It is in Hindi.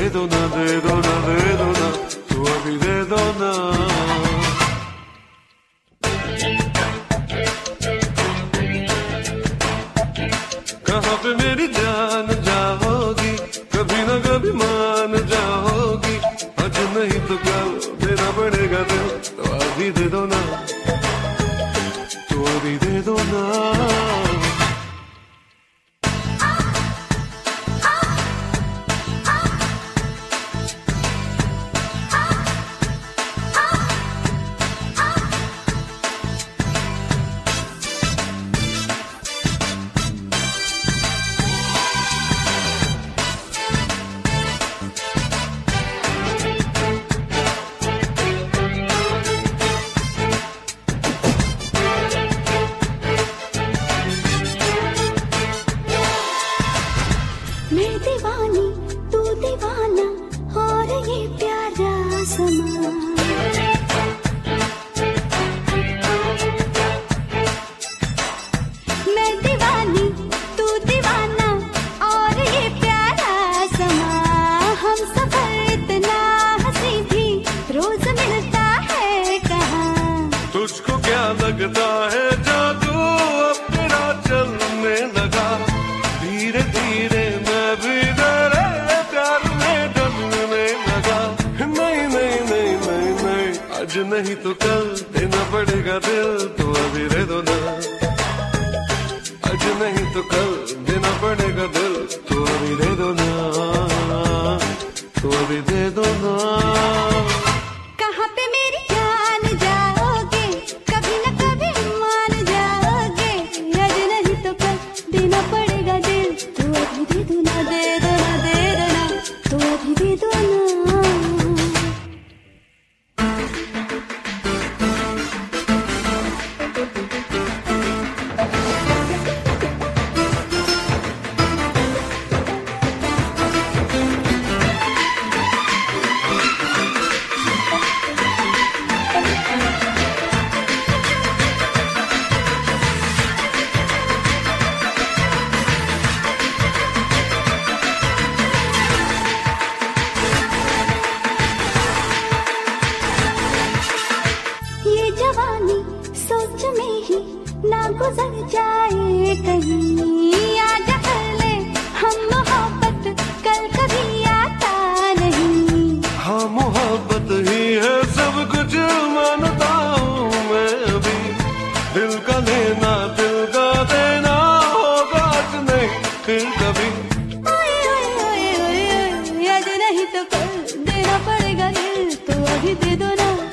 दो ना, दे दो ना, दे दो ना, तू अभी दे दो ना। कहाँ पे मेरी जान जाओगी, कभी ना कभी मान जाओगी, आज नहीं तो कल देना पड़ेगा दिल, तो अभी दे दो ना, तो अभी दे दो ना। मैं दीवानी तू दीवाना और ये प्यारा समा, मैं दीवानी तू दीवाना और ये प्यारा समा, हम सफर इतना हंसी भी रोज मिलता है कहाँ। तुझको क्या लगता है जादू अब तेरा चलने लगा, धीरे धीरे मैं भी तेरे प्यार में ढलने लगा। नहीं नहीं नहीं नहीं नहीं, आज नहीं तो कल देना पड़ेगा दिल, तो अभी दे दो ना, आज नहीं तो कल देना पड़ेगा दिल, तो अभी दे दो ना, तो अभी दे दो ना। कहाँ पे मेरी जान जाओगे, कभी न कभी मान जाओगे, आज नहीं तो कल देना पड़ेगा दिल, तो अभी दे दो ना, दे दो ना, दे दो ना, तो अभी दे दो ना। ये जवानी सोच में ही ना गुजर जाए कहीं, आजा कर ले हम मोहब्बत, कल कभी आता नहीं। हाँ मोहब्बत ही है सब कुछ मानता हूँ मैं अभी, दिल का लेना दिल का देना होगा आज नहीं फिर कभी। ओए ओए ओए ओए ओए, आज नहीं तो कल देना पड़ेगा दिल, तो अभी दे दो ना।